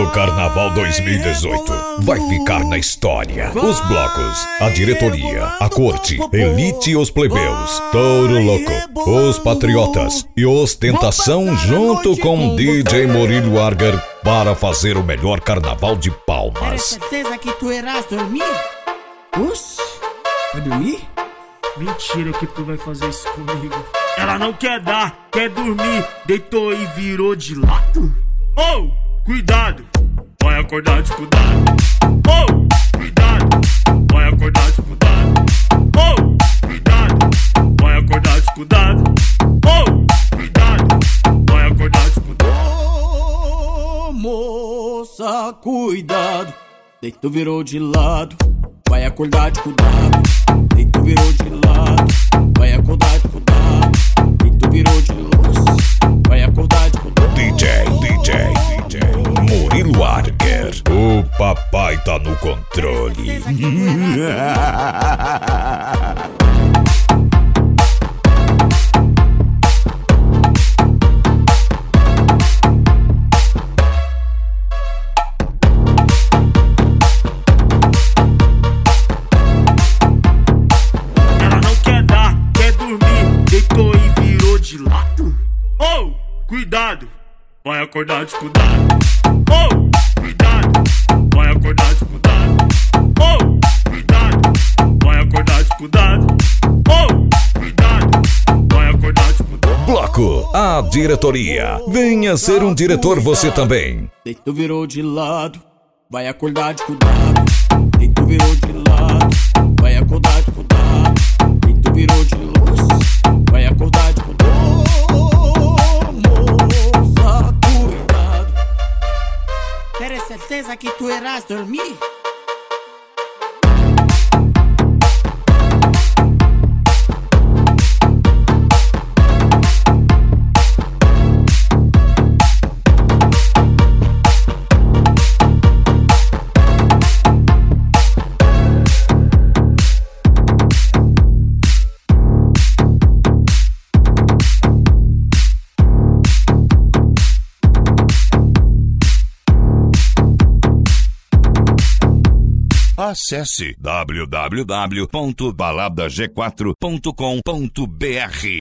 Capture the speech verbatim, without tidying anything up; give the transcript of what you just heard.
Carnaval dois mil e dezoito vai ficar na história. Os blocos, a diretoria, a corte, elite e os plebeus, Touro Louco, os patriotas e ostentação junto com D J Murilo Arger para fazer o melhor carnaval de Palmas. Tem certeza que tu irás dormir? Oxi, vai dormir? Mentira que tu vai fazer isso comigo. Ela não quer dar, quer dormir. Deitou e virou de lado. Oh, cuidado, vai acordar de cuidado. Oh, cuidado, vai acordar de cuidado. Oh, cuidado, vai acordar de cuidado. Oh, cuidado, vai acordar de cuidado. Oh, moça, cuidado. Deitou, virou de lado. Vai acordar de cuidado. Deitou, virou de lado. Vai acordar de cuidado. Deitou, virou de lado. Vai acordar de cuidado. D J, D J, D J Murilo Arger, o papai tá no controle. Ela não quer dar, quer dormir. Deitou e virou de lado. Oh, cuidado, vai acordar de cuidado. Oh, cuidado, vai acordar de cuidado. Oh, cuidado, vai acordar de cuidado. Oh, cuidado, vai acordar de cuidado. Bloco, a diretoria. Venha ser um diretor você também. Deitou, virou de lado. Vai acordar de cuidado. Deitou, virou de lado. Vai acordar de cuidado. Deitou, virou de lado. Vai acordar de cuidado. Oh, moça, cuidado. Tem certeza que tu irás dormir? Acesse w w w ponto balada g quatro ponto com ponto b r.